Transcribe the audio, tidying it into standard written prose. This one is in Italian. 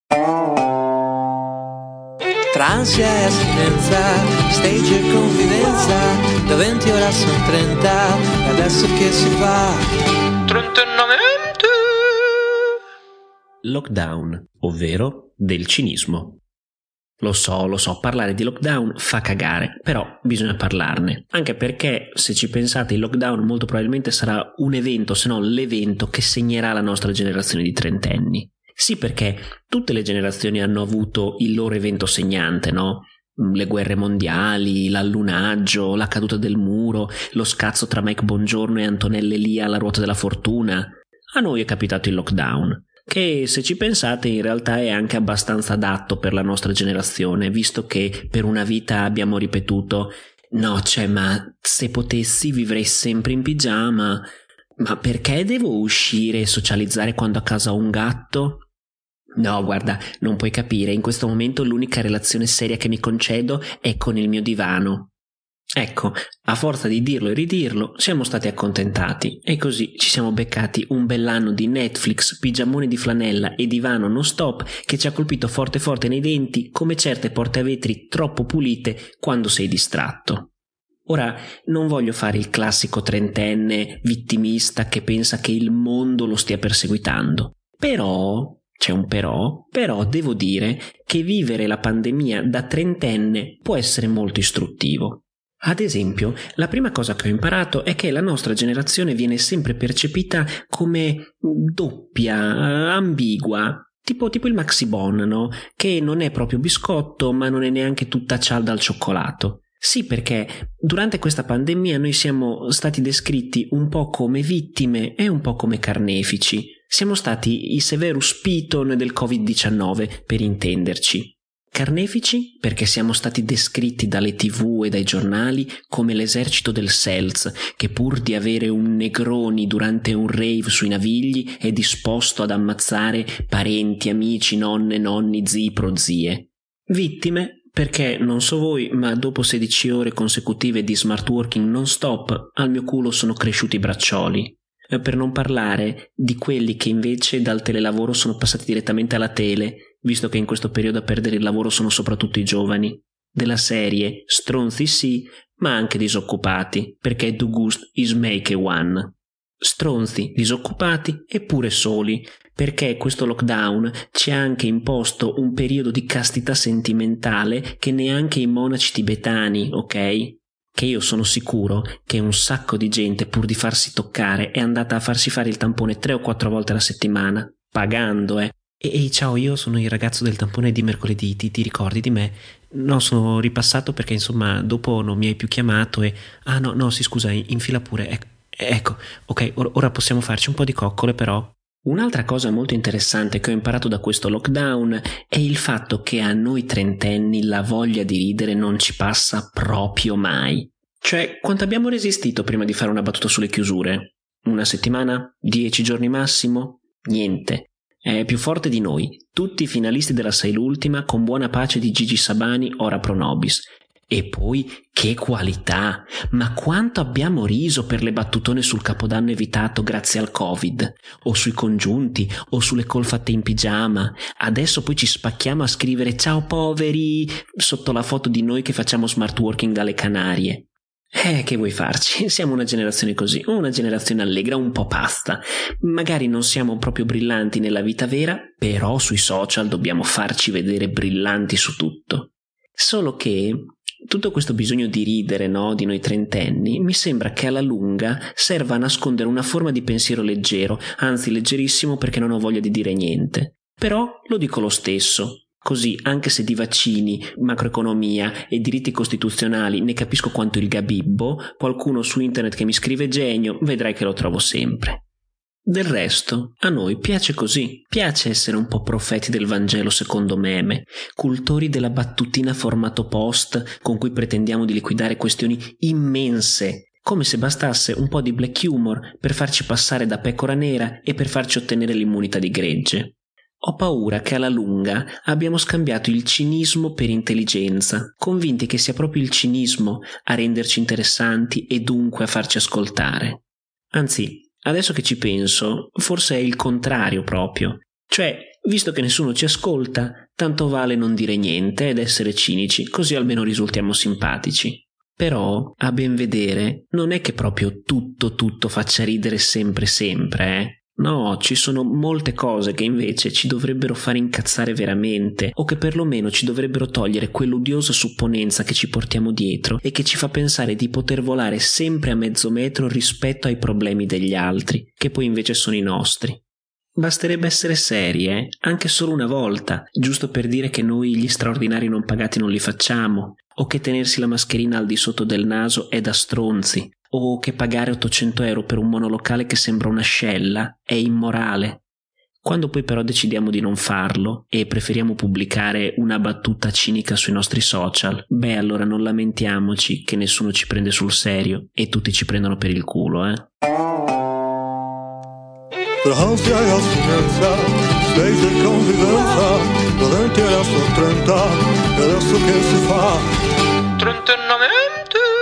Tra ansia e astinenza, stage e confidenza, da 20 ora sono 30, e adesso che si fa? 39. Lockdown, ovvero del cinismo. Lo so, parlare di lockdown fa cagare, però bisogna parlarne, anche perché se ci pensate il lockdown molto probabilmente sarà un evento, se non l'evento che segnerà la nostra generazione di trentenni. Sì, perché tutte le generazioni hanno avuto il loro evento segnante, no? Le guerre mondiali, l'allunaggio, la caduta del muro, lo scazzo tra Mike Bongiorno e Antonella Elia alla ruota della fortuna. A noi è capitato il lockdown, che se ci pensate in realtà è anche abbastanza adatto per la nostra generazione, visto che per una vita abbiamo ripetuto ma se potessi vivrei sempre in pigiama, ma perché devo uscire e socializzare quando a casa ho un gatto? No, guarda, non puoi capire, in questo momento l'unica relazione seria che mi concedo è con il mio divano. Ecco, a forza di dirlo e ridirlo, siamo stati accontentati e così ci siamo beccati un bell'anno di Netflix, pigiamone di flanella e divano non stop che ci ha colpito forte forte nei denti come certe porte a vetri troppo pulite quando sei distratto. Ora, non voglio fare il classico trentenne vittimista che pensa che il mondo lo stia perseguitando, però... C'è un però devo dire che vivere la pandemia da trentenne può essere molto istruttivo. Ad esempio, la prima cosa che ho imparato è che la nostra generazione viene sempre percepita come doppia, ambigua, tipo il Maxi Bon, no? Che non è proprio biscotto, ma non è neanche tutta cialda al cioccolato. Sì, perché durante questa pandemia noi siamo stati descritti un po' come vittime e un po' come carnefici. Siamo stati i Severus Piton del Covid-19, per intenderci. Carnefici perché siamo stati descritti dalle TV e dai giornali come l'esercito del Selz, che pur di avere un Negroni durante un rave sui Navigli è disposto ad ammazzare parenti, amici, nonne, nonni, zii, prozie. Vittime perché, non so voi, ma dopo 16 ore consecutive di smart working non stop, al mio culo sono cresciuti i braccioli. Per non parlare di quelli che invece dal telelavoro sono passati direttamente alla tele, visto che in questo periodo a perdere il lavoro sono soprattutto i giovani. Della serie stronzi sì, ma anche disoccupati, perché du gust is make one. Stronzi, disoccupati e pure soli, perché questo lockdown ci ha anche imposto un periodo di castità sentimentale che neanche i monaci tibetani, ok? Che io sono sicuro che un sacco di gente pur di farsi toccare è andata a farsi fare il tampone 3 o 4 volte alla settimana, pagando, Ehi, ciao, io sono il ragazzo del tampone di mercoledì, ti ricordi di me? No, sono ripassato perché insomma dopo non mi hai più chiamato e... Ah no, sì scusa, infila pure, ecco, ok, ora possiamo farci un po' di coccole però. Un'altra cosa molto interessante che ho imparato da questo lockdown è il fatto che a noi trentenni la voglia di ridere non ci passa proprio mai. Cioè, quanto abbiamo resistito prima di fare una battuta sulle chiusure? Una settimana? 10 giorni massimo? Niente. È più forte di noi. Tutti i finalisti della Sei l'Ultima con buona pace di Gigi Sabani, ora pro nobis. E poi, che qualità! Ma quanto abbiamo riso per le battutone sul Capodanno evitato grazie al Covid, o sui congiunti, o sulle call fatte in pigiama. Adesso poi ci spacchiamo a scrivere ciao poveri sotto la foto di noi che facciamo smart working dalle Canarie. Che vuoi farci? Siamo una generazione così, una generazione allegra, un po' pazza. Magari non siamo proprio brillanti nella vita vera, però sui social dobbiamo farci vedere brillanti su tutto. Solo che tutto questo bisogno di ridere, no, di noi trentenni, mi sembra che alla lunga serva a nascondere una forma di pensiero leggero, anzi leggerissimo perché non ho voglia di dire niente. Però lo dico lo stesso. Così, anche se di vaccini, macroeconomia e diritti costituzionali ne capisco quanto il gabibbo, qualcuno su internet che mi scrive genio, vedrai che lo trovo sempre. Del resto, a noi piace così, piace essere un po' profeti del Vangelo secondo meme, cultori della battutina formato post con cui pretendiamo di liquidare questioni immense, come se bastasse un po' di black humor per farci passare da pecora nera e per farci ottenere l'immunità di gregge. Ho paura che alla lunga abbiamo scambiato il cinismo per intelligenza, convinti che sia proprio il cinismo a renderci interessanti e dunque a farci ascoltare. Anzi, adesso che ci penso, forse è il contrario proprio. Cioè, visto che nessuno ci ascolta, tanto vale non dire niente ed essere cinici, così almeno risultiamo simpatici. Però, a ben vedere, non è che proprio tutto faccia ridere sempre, eh? No, ci sono molte cose che invece ci dovrebbero fare incazzare veramente, o che perlomeno ci dovrebbero togliere quell'odiosa supponenza che ci portiamo dietro e che ci fa pensare di poter volare sempre a mezzo metro rispetto ai problemi degli altri, che poi invece sono i nostri. Basterebbe essere seri, anche solo una volta, giusto per dire che noi gli straordinari non pagati non li facciamo, o che tenersi la mascherina al di sotto del naso è da stronzi, o che pagare 800 euro per un monolocale che sembra un'ascella è immorale. Quando poi però decidiamo di non farlo e preferiamo pubblicare una battuta cinica sui nostri social, allora non lamentiamoci che nessuno ci prende sul serio e tutti ci prendono per il culo, Per ansia e astinenza, stage e convivenza, da 20 era sto 30, e adesso che si fa? 39